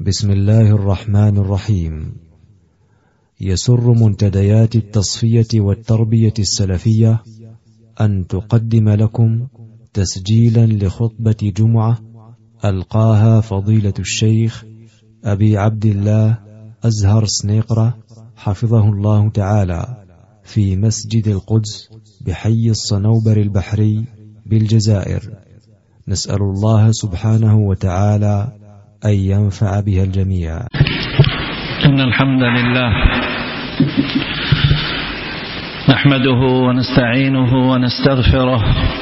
بسم الله الرحمن الرحيم. يسر منتديات التصفية والتربية السلفية أن تقدم لكم تسجيلا لخطبة جمعة ألقاها فضيلة الشيخ أبي عبد الله أزهر سنيقرة حفظه الله تعالى في مسجد القدس بحي الصنوبر البحري بالجزائر. نسأل الله سبحانه وتعالى أن ينفع بها الجميع. إن الحمد لله نحمده ونستعينه ونستغفره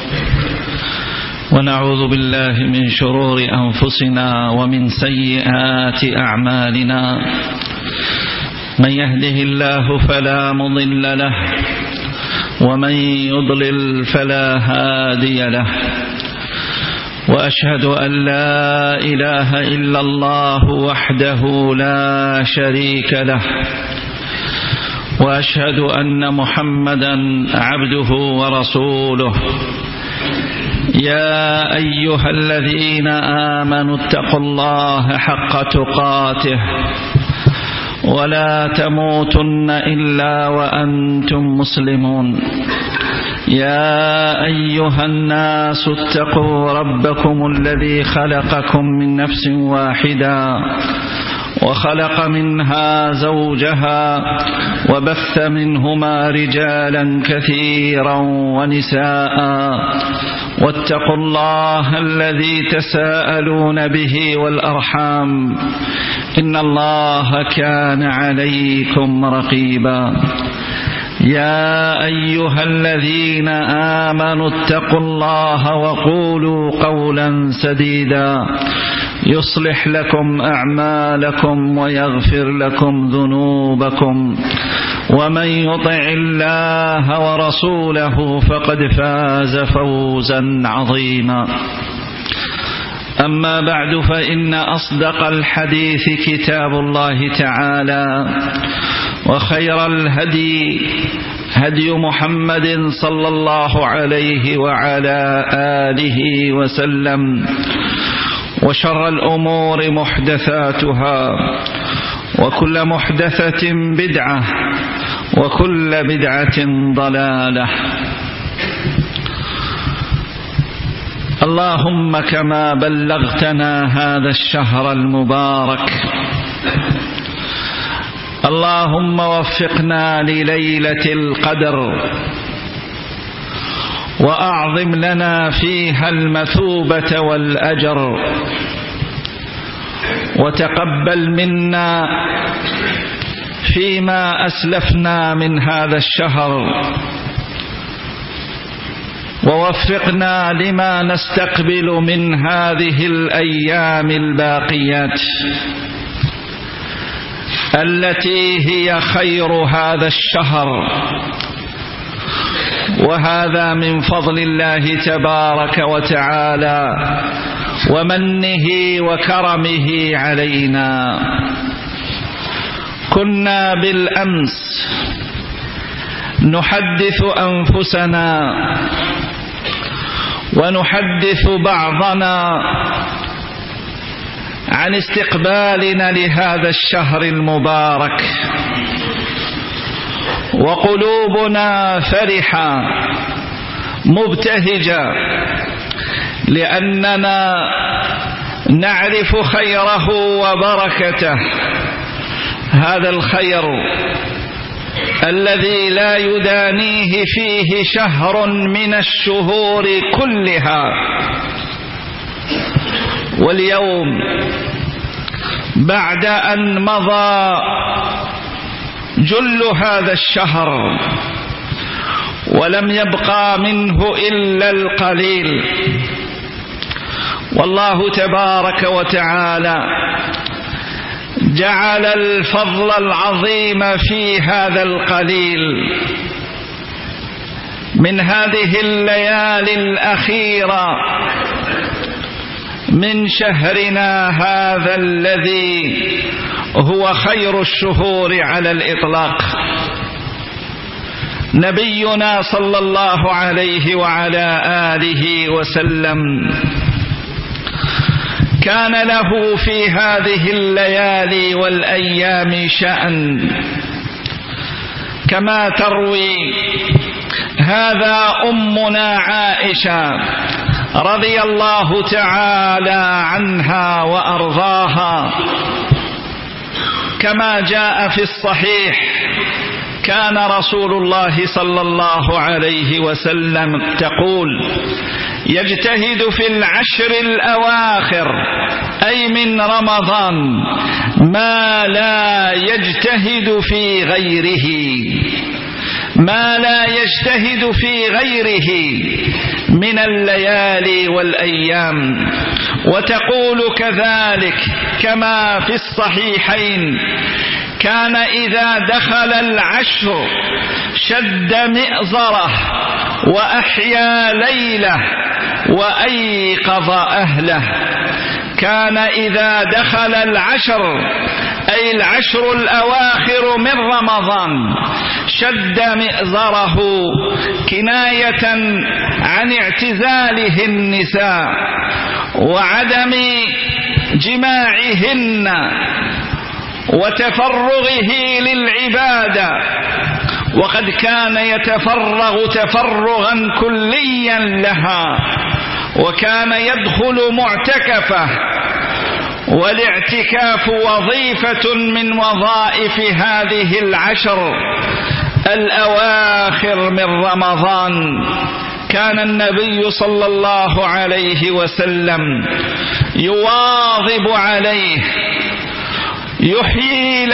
ونعوذ بالله من شرور أنفسنا ومن سيئات أعمالنا. من يهده الله فلا مضل له ومن يضلل فلا هادي له، وأشهد أن لا إله إلا الله وحده لا شريك له، وأشهد أن محمدا عبده ورسوله. يا أيها الذين آمنوا اتقوا الله حق تقاته ولا تموتن إلا وأنتم مسلمون. يا أيها الناس اتقوا ربكم الذي خلقكم من نفس واحدة وخلق منها زوجها وبث منهما رجالا كثيرا ونساء، واتقوا الله الذي تساءلون به والأرحام إن الله كان عليكم رقيبا. يا أيها الذين آمنوا اتقوا الله وقولوا قولا سديدا يصلح لكم أعمالكم ويغفر لكم ذنوبكم، ومن يطع الله ورسوله فقد فاز فوزا عظيما. أما بعد، فإن أصدق الحديث كتاب الله تعالى، وخير الهدي هدي محمد صلى الله عليه وعلى آله وسلم، وشر الأمور محدثاتها، وكل محدثة بدعة، وكل بدعة ضلالة. اللهم كما بلغتنا هذا الشهر المبارك، اللهم وفقنا لليلة القدر، وأعظم لنا فيها المثوبة والأجر، وتقبل منا فيما أسلفنا من هذا الشهر، ووفقنا لما نستقبل من هذه الأيام الباقيات التي هي خير هذا الشهر، وهذا من فضل الله تبارك وتعالى ومنه وكرمه علينا. كنا بالأمس نحدث أنفسنا ونحدث بعضنا عن استقبالنا لهذا الشهر المبارك، وقلوبنا فرحة مبتهجة لأننا نعرف خيره وبركته، هذا الخير الذي لا يدانيه فيه شهر من الشهور كلها. واليوم بعد أن مضى جل هذا الشهر ولم يبقى منه إلا القليل، والله تبارك وتعالى جعل الفضل العظيم في هذا القليل من هذه الليالي الأخيرة من شهرنا هذا الذي هو خير الشهور على الإطلاق. نبينا صلى الله عليه وعلى آله وسلم كان له في هذه الليالي والأيام شأن، كما تروي هذا أمنا عائشة رضي الله تعالى عنها وأرضاها، كما جاء في الصحيح: كان رسول الله صلى الله عليه وسلم تقول: يجتهد في العشر الأواخر أي من رمضان ما لا يجتهد في غيره، ما لا يجتهد في غيره من الليالي والأيام. وتقول كذلك كما في الصحيحين: كان إذا دخل العشر شد مئزره وأحيا ليله وأيقظ أهله. كان إذا دخل العشر أي العشر الأواخر من رمضان شد مئزره، كناية عن اعتزاله النساء وعدم جماعهن وتفرغه للعبادة، وقد كان يتفرغ تفرغا كليا لها، وكان يدخل معتكفه، والاعتكاف وظيفة من وظائف هذه العشر الأواخر من رمضان. كان النبي صلى الله عليه وسلم يواظب عليه، يحيي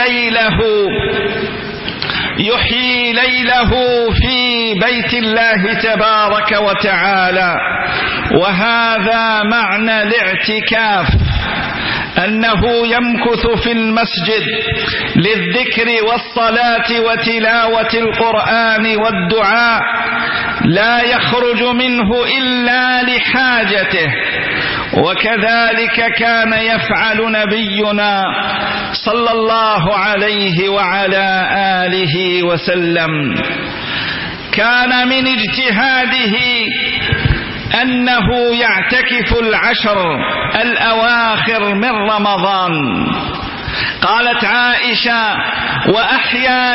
ليله في بيت الله تبارك وتعالى. وهذا معنى الاعتكاف، أنه يمكث في المسجد للذكر والصلاة وتلاوة القرآن والدعاء، لا يخرج منه إلا لحاجته. وكذلك كان يفعل نبينا صلى الله عليه وعلى آله وسلم. كان من اجتهاده أنه يعتكف العشر الأواخر من رمضان. قالت عائشة: وأحيا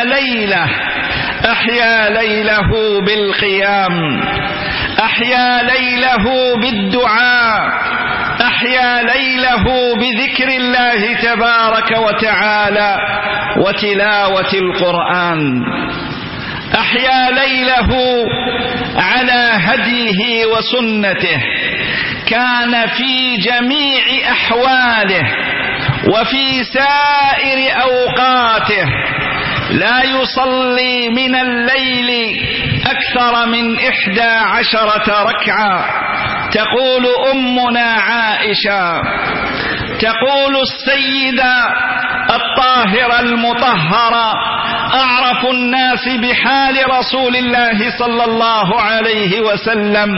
ليله بالقيام، أحيا ليله بالدعاء، أحيا ليله بذكر الله تبارك وتعالى وتلاوة القرآن، أحيا ليله على هديه وسنته. كان في جميع أحواله وفي سائر أوقاته لا يصلي من الليل أكثر من 11 ركعة. تقول أمنا عائشة، تقول السيدة الطاهرة المطهرة: أعرف الناس بحال رسول الله صلى الله عليه وسلم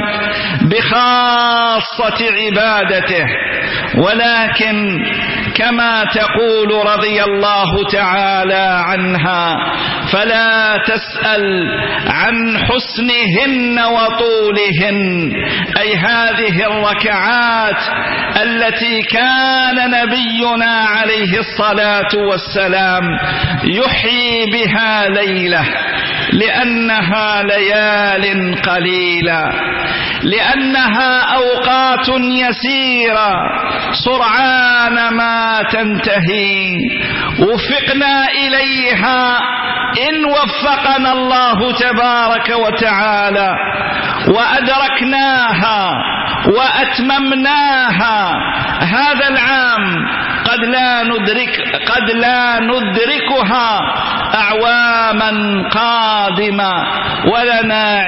بخاصة عبادته، ولكن كما تقول رضي الله تعالى عنها: فلا تسأل عن حسنهن وطولهن، أي هذه الركعات التي كان نبينا عليه الصلاة والسلام يحيي بها ليلة، لأنها ليال قليلة، لأنها أوقات يسيرة سرعان ما تنتهي. وفقنا إليها إن وفقنا الله تبارك وتعالى وأدركناها وأتممناها هذا العام. قد لا ندركها أعواما قادمة، ولنا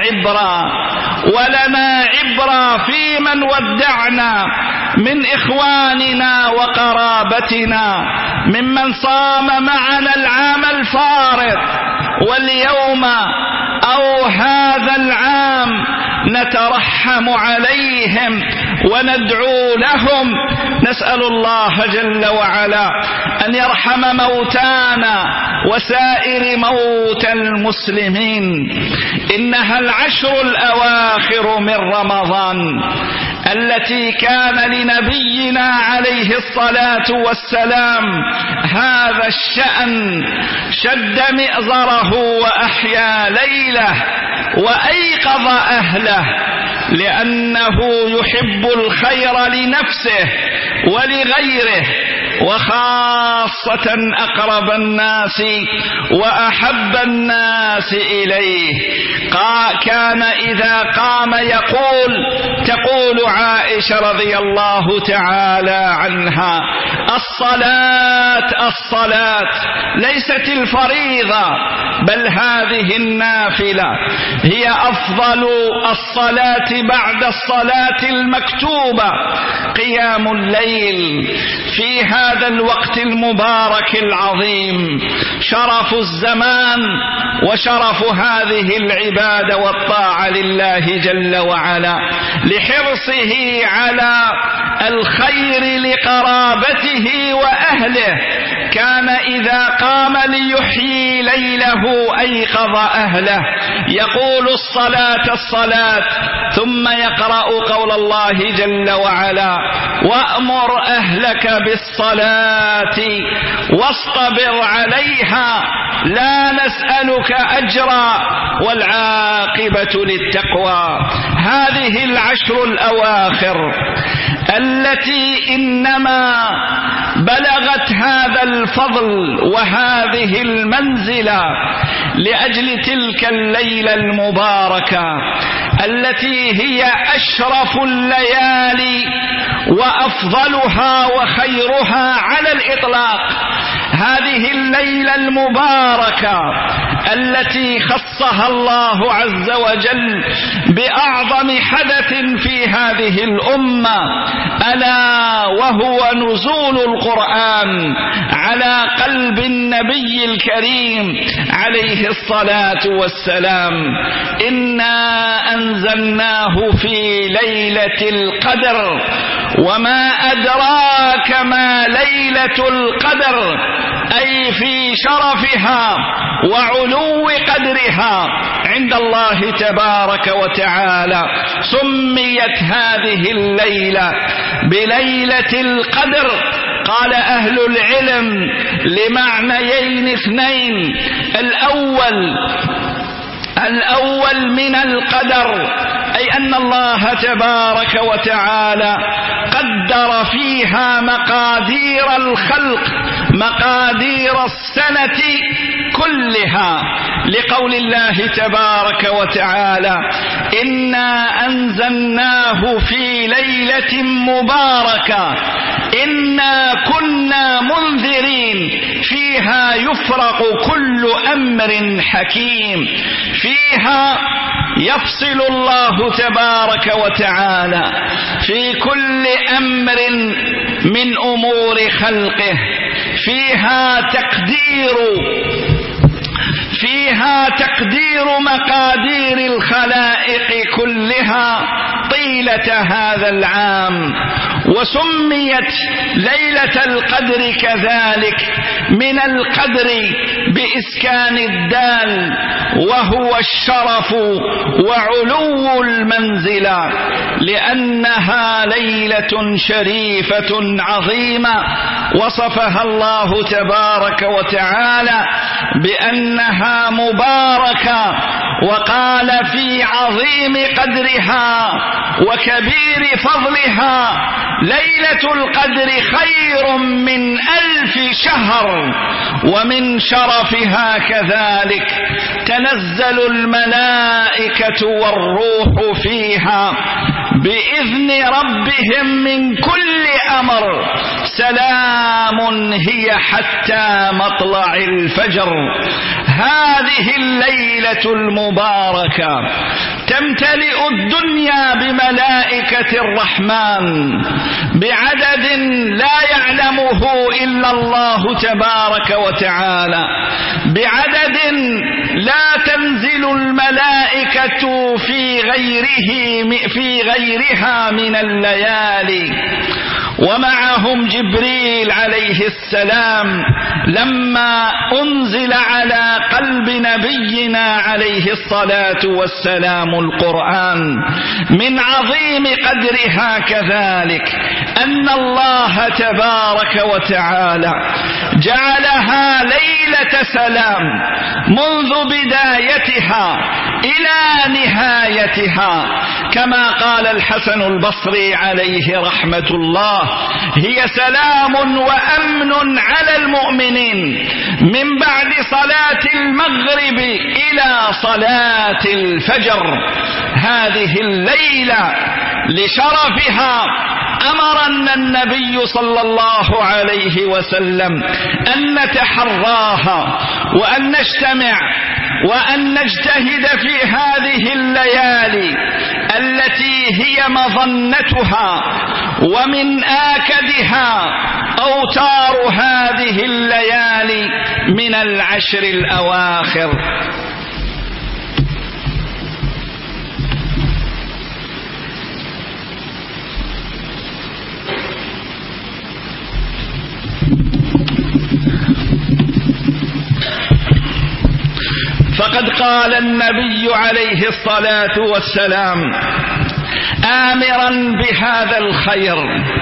عبرة في من ودعنا من إخواننا وقرابتنا، ممن صام معنا العام الفارط، واليوم أو هذا العام نترحم عليهم وندعو لهم. نسأل الله جل وعلا أن يرحم موتانا وسائر موتى المسلمين. إنها العشر الأواخر من رمضان التي كان لنبينا عليه الصلاة والسلام هذا الشأن، شد مئزره وأحيا ليله وأيقظ أهله، لأنه يحب الخير لنفسه ولغيره، وخاصة أقرب الناس وأحب الناس إليه. كان إذا قام تقول عائشة رضي الله تعالى عنها: الصلاة الصلاة، ليست الفريضة بل هذه النافلة هي أفضل الصلاة بعد الصلاة المكتوبة، قيام الليل في هذا الوقت المبارك العظيم، شرف الزمان وشرف هذه العبادة والطاعة لله جل وعلا، لحرصه على الخير لقرابته وأهله. كان إذا قام ليحيي ليله أيقظ أهله، يقول الصلاة الصلاة، ثم يقرأ قول الله جل وعلا: وأمر أهلك بالصلاة واصطبر عليها لا نسألك أجرا والعاقبة للتقوى. هذه العشر الأواخر التي إنما بلغت هذا الفضل وهذه المنزلة لأجل تلك الليلة المباركة التي هي أشرف الليالي وأفضلها وخيرها على الإطلاق. هذه الليلة المباركة التي خصها الله عز وجل بأعظم حدث في هذه الأمة، ألا وهو نزول القرآن على قلب النبي الكريم عليه الصلاة والسلام. إنا أنزلناه في ليلة القدر، وما أدراك ما ليلة القدر، أي في شرفها وعلو قدرها عند الله تبارك وتعالى. سميت هذه الليلة بليلة القدر، قال أهل العلم لمعنيين اثنين: الأول من القدر، أي أن الله تبارك وتعالى قدر فيها مقادير الخلق، مقادير السنة كلها، لقول الله تبارك وتعالى: إنا أنزلناه في ليلة مباركة إنا كنا منذرين فيها يفرق كل أمر حكيم. فيها يفصل الله تبارك وتعالى في كل أمر من أمور خلقه. فيها تقدير مقادير الخلائق كلها طيلة هذا العام. وسميت ليلة القدر كذلك من القدر بإسكان الدال، وهو الشرف وعلو المنزلة، لأنها ليلة شريفة عظيمة وصفها الله تبارك وتعالى بأنها مباركة، وقال في عظيم قدرها وكبير فضلها: ليلة القدر خير من 1000 شهر. ومن شرفها كذلك تنزل الملائكة والروح فيها بإذن ربهم من كل أمر، سلام هي حتى مطلع الفجر. هذه الليلة المباركة تمتلئ الدنيا بملائكة الرحمن بعدد لا يعلمه إلا الله تبارك وتعالى، بعدد لا تنزل الملائكة في غيرها من الليالي. ومعهم جبريل عليه السلام لما أنزل على قلب نبينا عليه الصلاة والسلام القرآن. من عظيم قدرها كذلك أن الله تبارك وتعالى جعلها ليلة سلام منذ بدايتها إلى نهايتها، كما قال الحسن البصري عليه رحمة الله: هي سلام وأمن على المؤمنين من بعد صلاة المغرب إلى صلاة الفجر. هذه الليلة لشرفها أمرنا النبي صلى الله عليه وسلم أن نتحراها وأن نجتمع وأن نجتهد في هذه الليالي التي هي مظنتها ومن آكدها أوتار هذه الليالي من العشر الأواخر. فقد قال النبي عليه الصلاة والسلام آمرا بهذا الخير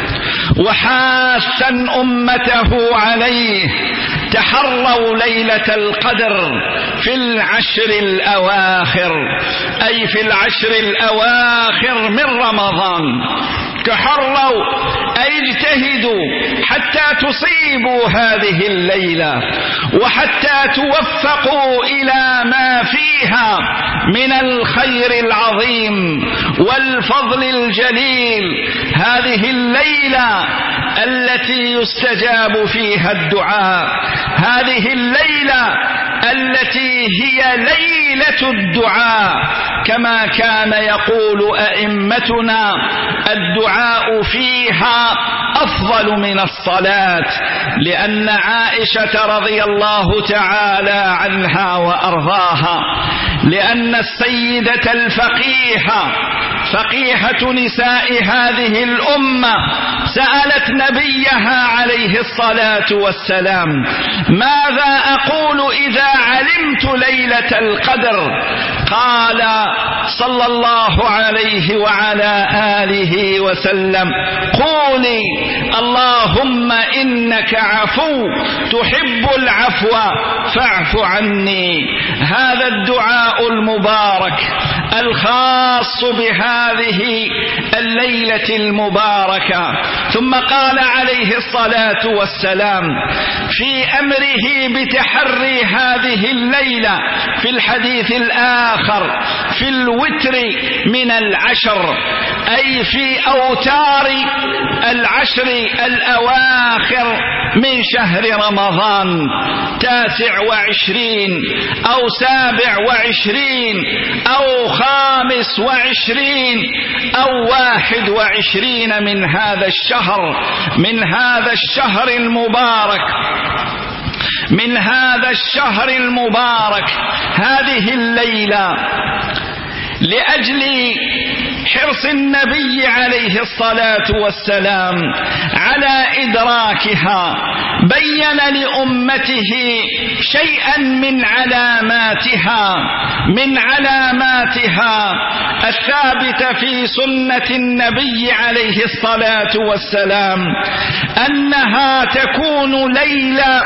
وحاثا أمته عليه: تحروا ليلة القدر في العشر الأواخر، أي في العشر الأواخر من رمضان. تحروا أي اجتهدوا حتى تصيبوا هذه الليلة وحتى توفقوا إلى ما فيها من الخير العظيم والفضل الجليل. هذه الليلة التي يستجاب فيها الدعاء، هذه الليلة التي هي ليلة الدعاء، كما كان يقول أئمتنا: الدعاء فيها أفضل من الصلاة. لأن عائشة رضي الله تعالى عنها وأرضاها، لأن السيدة الفقيهة فقيهة نساء هذه الأمة سألت نبيها عليه الصلاة والسلام: ماذا أقول إذا علمت ليلة القدر؟ قال صلى الله عليه وعلى آله وسلم: قولي اللهم إنك عفو تحب العفو فاعف عني. هذا الدعاء المبارك الخاص بهذه الليلة المباركة. ثم قال عليه الصلاة والسلام في أمره بتحري هذه الليلة في الحديث الآخر: في الوتر من العشر، أي في أوتار العشر الأواخر من شهر رمضان، 29 أو 27 أو 25 أو 21 من هذا الشهر، من هذا الشهر المبارك، من هذا الشهر المبارك. هذه الليلة لأجل حرص النبي عليه الصلاة والسلام على إدراكها بين لأمته شيئا من علاماتها الثابتة في سنة النبي عليه الصلاة والسلام، أنها تكون ليلة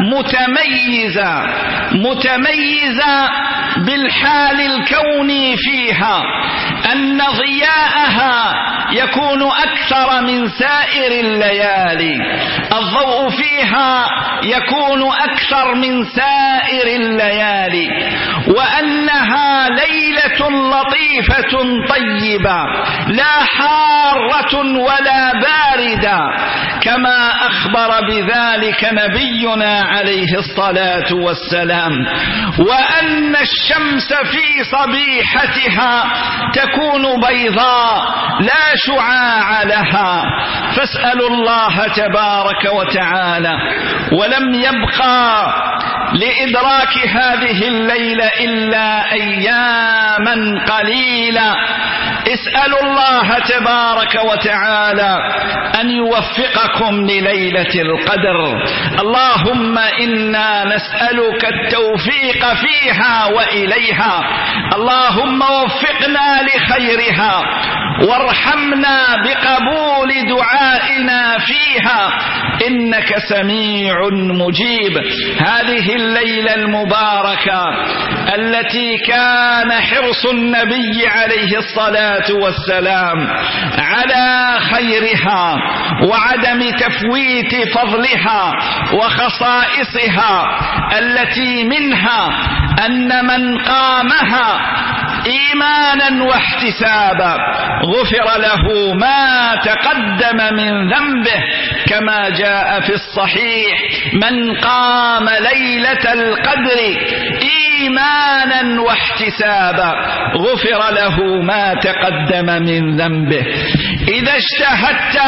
متميزة بالحال الكوني فيها، أن ضياءها يكون أكثر من سائر الليالي، الضوء فيها يكون أكثر من سائر الليالي، وأنها ليلة لطيفة طيبة لا حارة ولا باردة، كما أخبر بذلك نبينا عليه الصلاة والسلام. وأن الشمس في صبيحتها تكون بيضاء لا شعاع لها. فاسألوا الله تبارك وتعالى. ولم يبقى لإدراك هذه الليلة إلا أياما قليلة. اسألوا الله تبارك وتعالى أن يوفقكم لليلة القدر. اللهم إنا نسألك التوفيق فيها وإليها. اللهم وفقنا لخيرها وارحمنا بقبول دعائنا فيها إنك سميع مجيب. هذه الليلة المباركة التي كان حرص النبي عليه الصلاة والسلام على خيرها وعدم تفويت فضلها وخصائصها، التي منها أن من قامها إيمانا واحتسابا غفر له ما تقدم من ذنبه، كما جاء في الصحيح: من قام ليلة القدر إيمانا واحتسابا غفر له ما تقدم من ذنبه. إذا اجتهدت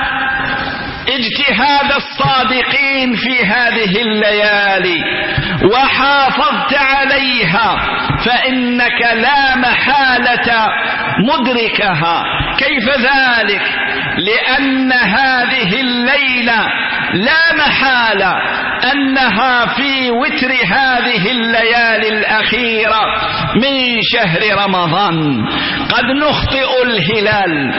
اجتهاد الصادقين في هذه الليالي وحافظت عليها فإنك لا محالة مدركها. كيف ذلك؟ لأن هذه الليلة لا محالة أنها في وتر هذه الليالي الأخيرة من شهر رمضان. قد نخطئ الهلال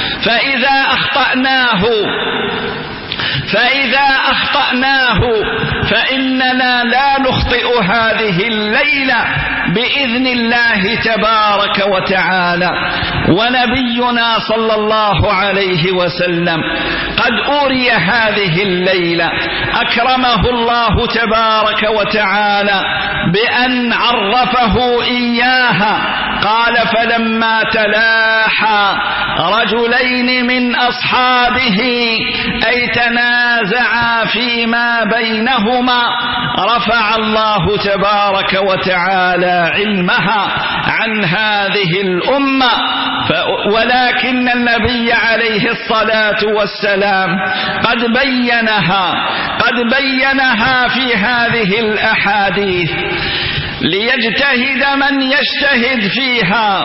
فإذا أخطأناه فإننا لا نخطئ هذه الليلة بإذن الله تبارك وتعالى. ونبينا صلى الله عليه وسلم قد أري هذه الليلة، أكرمه الله تبارك وتعالى بأن عرفه إياها. قال: فلما تلاحى رجلين من أصحابه أي تنازعا فيما بينهما رفع الله تبارك وتعالى علمها عن هذه الأمة. ولكن النبي عليه الصلاة والسلام قد بينها في هذه الأحاديث ليجتهد من يجتهد فيها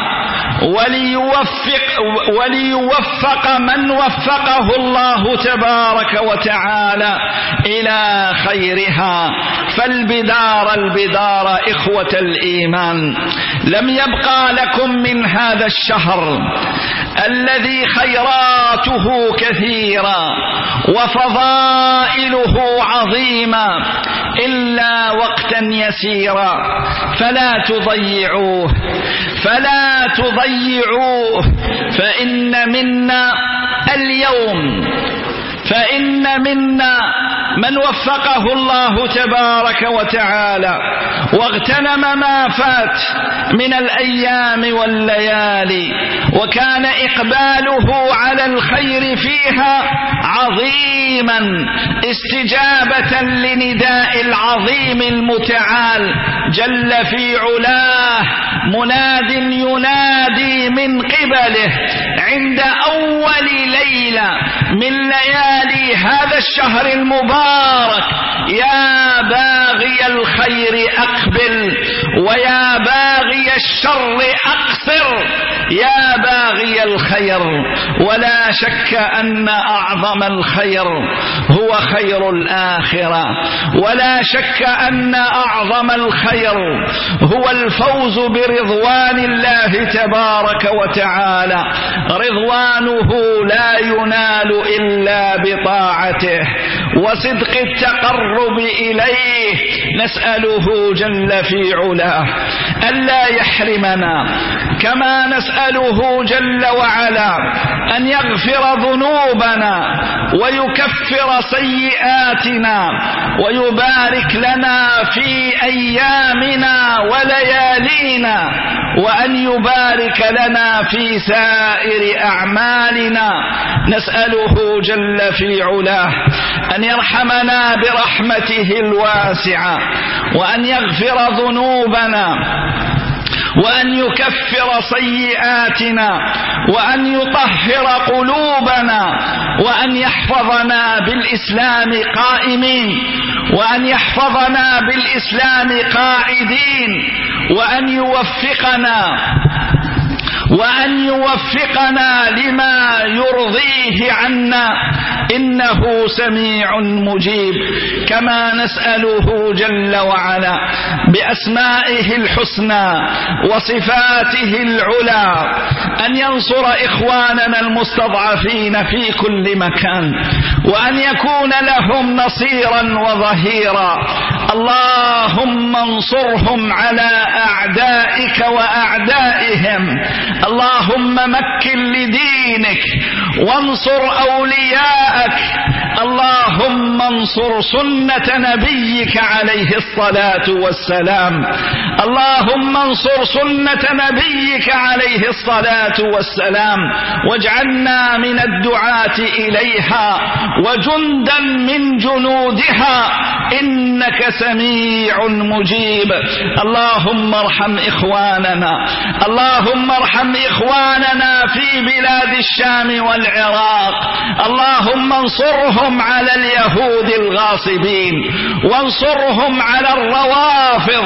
وليوفق من وفقه الله تبارك وتعالى إلى خيرها. فالبدار إخوة الإيمان، لم يبقى لكم من هذا الشهر الذي خيراته كثيرة وفضائله عظيمة إلا وقتا يسيرا، فلا تضيعوه. فإن منا من وفقه الله تبارك وتعالى واغتنم ما فات من الأيام والليالي، وكان إقباله على الخير فيها عظيما استجابة لنداء العظيم المتعال جل في علاه، مناد ينادي من قبله عند أول ليلة من ليالي هذا الشهر المبارك: يا باغي الخير أقبل ويا باغي الشر أقصر. يا باغي الخير، ولا شك أن أعظم الخير هو خير الآخرة، ولا شك أن أعظم الخير هو الفوز برضوان الله تبارك وتعالى. رضوانه لا ينال إلا بطاعته وصدق التقرب إليه. نسأله جل في علاه ألا يحرمنا، كما نسأله جل وعلا أن يغفر ذنوبنا ويكفر سيئاتنا ويبارك لنا في أيامنا وليالينا، وأن يبارك لنا في سائر أعمالنا. نسأله جل في علاه أن يرحمنا برحمته الواسعة، وأن يغفر ذنوبنا، وأن يكفر سيئاتنا وأن يطهر قلوبنا وأن يحفظنا بالإسلام قائمين وأن يحفظنا بالإسلام قاعدين وأن يوفقنا لما يرضيه عنا إنه سميع مجيب. كما نسأله جل وعلا بأسمائه الحسنى وصفاته العلى أن ينصر إخواننا المستضعفين في كل مكان وأن يكون لهم نصيرا وظهيرا. اللهم انصرهم على أعدائك وأعدائهم. اللهم مكن لدينك وانصر أولياءك. اللهم انصر سنة نبيك عليه الصلاة والسلام. اللهم انصر سنة نبيك عليه الصلاة والسلام واجعلنا من الدعاة إليها وجندا من جنودها إنك سميع مجيب. اللهم ارحم إخواننا في بلاد الشام والعراق. اللهم انصرهم على اليهود الغاصبين وانصرهم على الروافض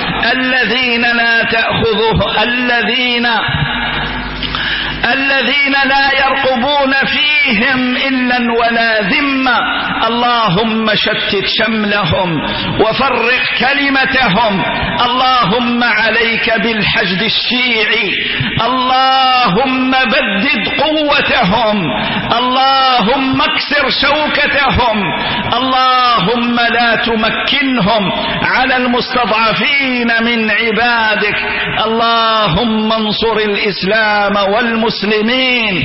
الذين لا يرقبون فيهم إلا ولا ذمة. اللهم شتت شملهم وفرق كلمتهم. اللهم عليك بالحشد الشيعي. اللهم بدد قوتهم. اللهم اكسر شوكتهم. اللهم لا تمكنهم على المستضعفين من عبادك. اللهم انصر الإسلام والمسلمين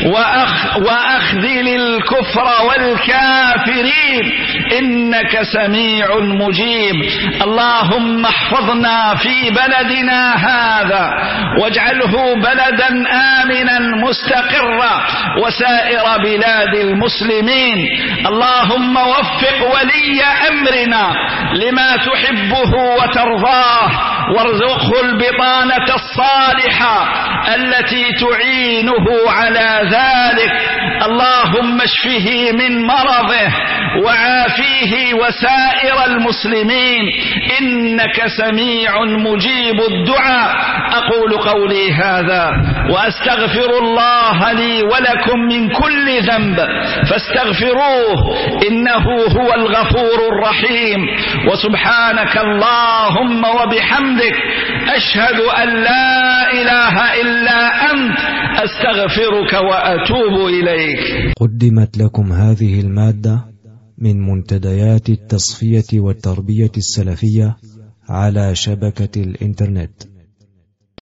وأخذل الكفر والكافرين إنك سميع مجيب. اللهم احفظنا في بلدنا هذا واجعله بلدا آمنا مستقرا وسائر بلاد المسلمين. اللهم وفق ولي أمرنا لما تحبه وترضاه وارزقه البطانة الصالحة التي تعينه على ذلك. اللهم اشفه من مرضه وعافيه وسائر المسلمين إنك سميع مجيب الدعاء. أقول قولي هذا وأستغفر الله لي ولكم من كل ذنب فاستغفروه إنه هو الغفور الرحيم. وسبحانك اللهم وبحمدك أشهد أن لا إله إلا أنت أستغفرك وأتوب إليك. قدمت لكم هذه المادة من منتديات التصفية والتربية السلفية على شبكة الإنترنت.